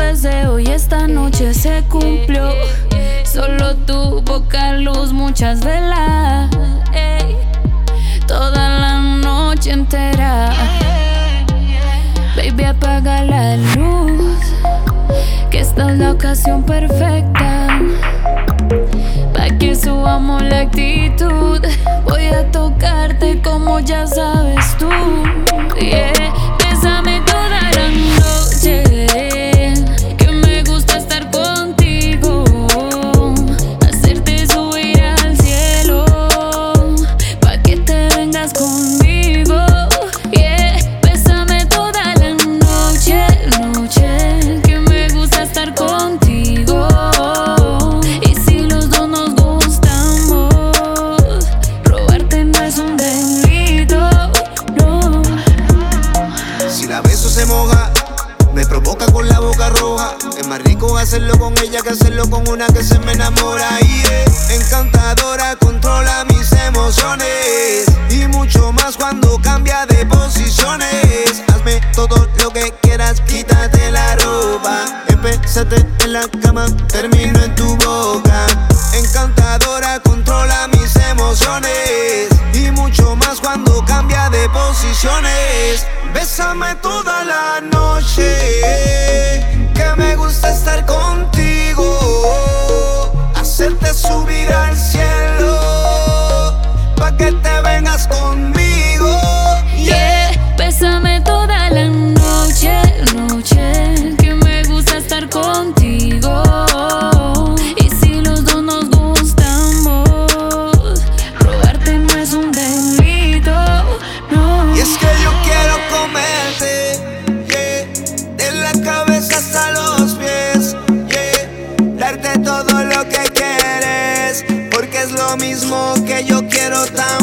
deseo y esta noche se cumplió. Solo tu poca luz, muchas velas, ey, toda la noche entera. Baby, apaga la luz, que esta es la ocasión perfecta pa' que subamos la actitud. Voy a tocarte como ya sabes tú, yeah. Bésame toda la noche, que me gusta estar contigo. Hacerte subir al cielo pa' que te vengas conmigo, yeah. Bésame toda la noche, noche, que me gusta estar contigo. Y si los dos nos gustamos, robarte no es un delito, no. Si la beso se moja, me provoca con la boca roja. Es más rico hacerlo con ella que hacerlo con una que se me enamora. Y es encantadora, controla mis emociones y mucho más cuando cambia de posiciones. Hazme todo lo que quieras, quítate la ropa. Empezate en la cama, termino en tu boca. Encantadora, controla mis emociones y mucho más cuando cambia de posiciones. Bésame toda la noche, que me gusta estar contigo. Hacerte subir al cielo pa' que te vengas conmigo, yeah. Bésame toda la noche, noche, que me gusta estar contigo. Y si los dos nos gustamos, robarte no es un delito, no. Y es que yo quiero comerte, yeah, de la cabeza hasta los pies, yeah. Darte todo lo que quieres, porque es lo mismo que yo quiero también.